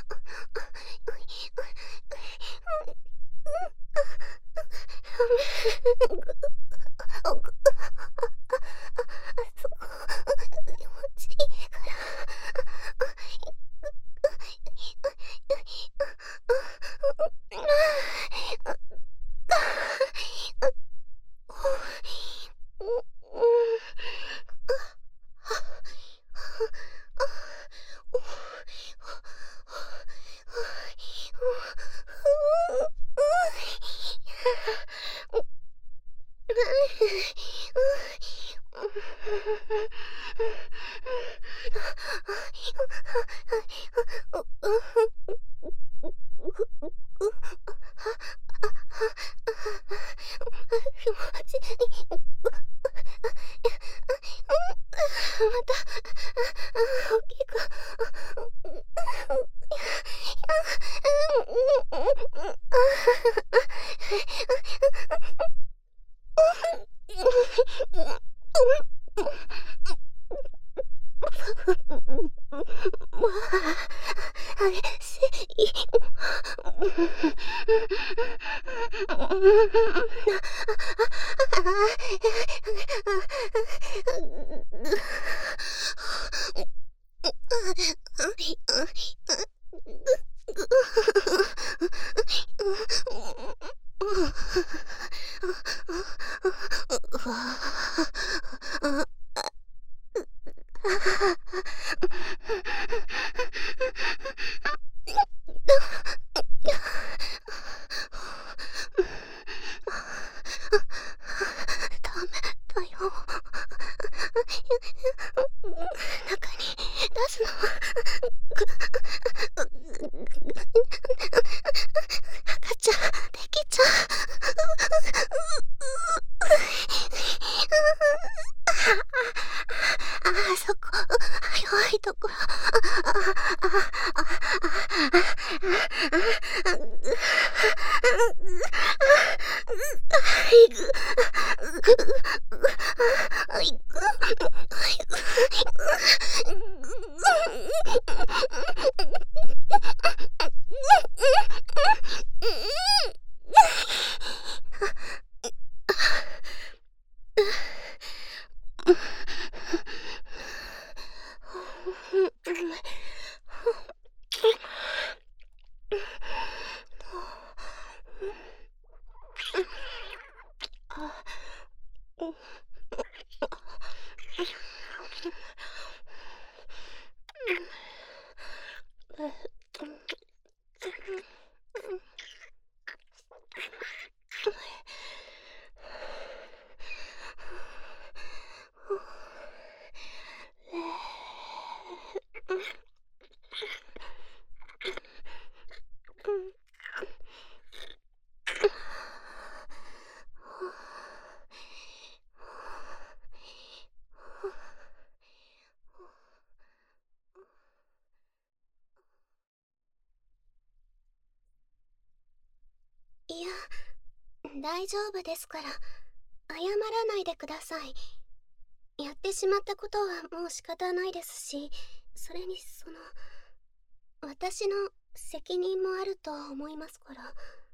いや、大丈夫ですから、謝らないでください。やってしまったことはもう仕方ないですし、それに私の責任もあると思いますから。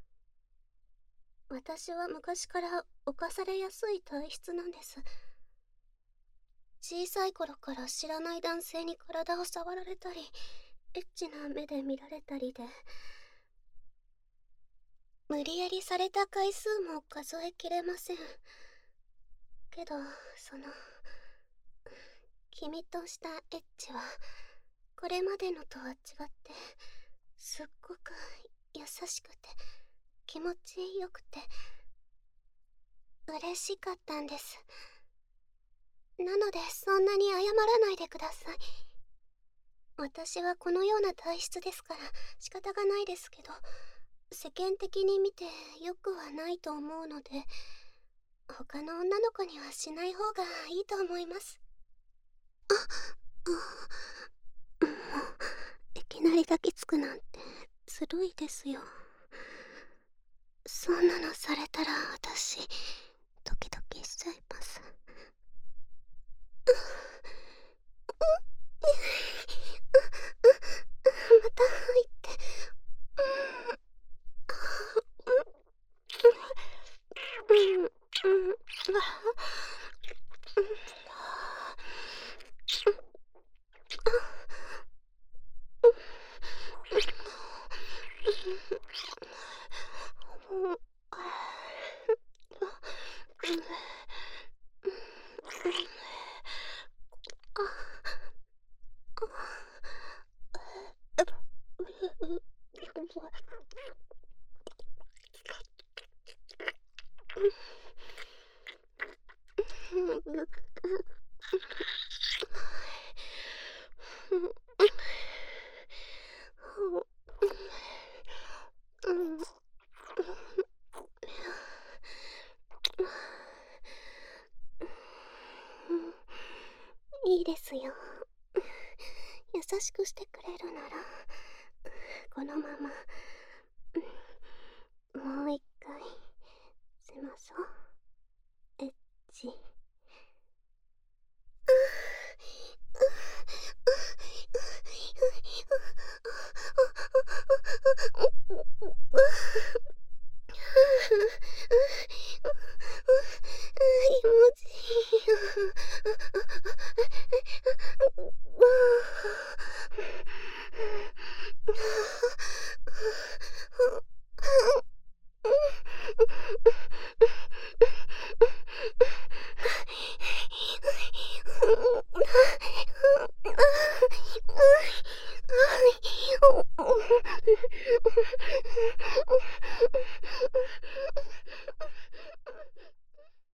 私は昔から侵されやすい体質なんです。小さい頃から知らない男性に体を触られたり、エッチな目で見られたりで、無理やりされた回数も数えきれません。けど、君としたエッチは、これまでのとは違って、すっごく優しくて、気持ちよくて、嬉しかったんです。なので、そんなに謝らないでください。私はこのような体質ですから仕方がないですけど、世間的に見てよくはないと思うので、他の女の子にはしない方がいいと思います。もういきなり抱きつくなんてずるいですよ。そんなのされたら私ドキドキしちゃいます。また入っていいですよ。優しくしてくれるならこのままもう一回しましょう。エッチ。気持ちいいよ。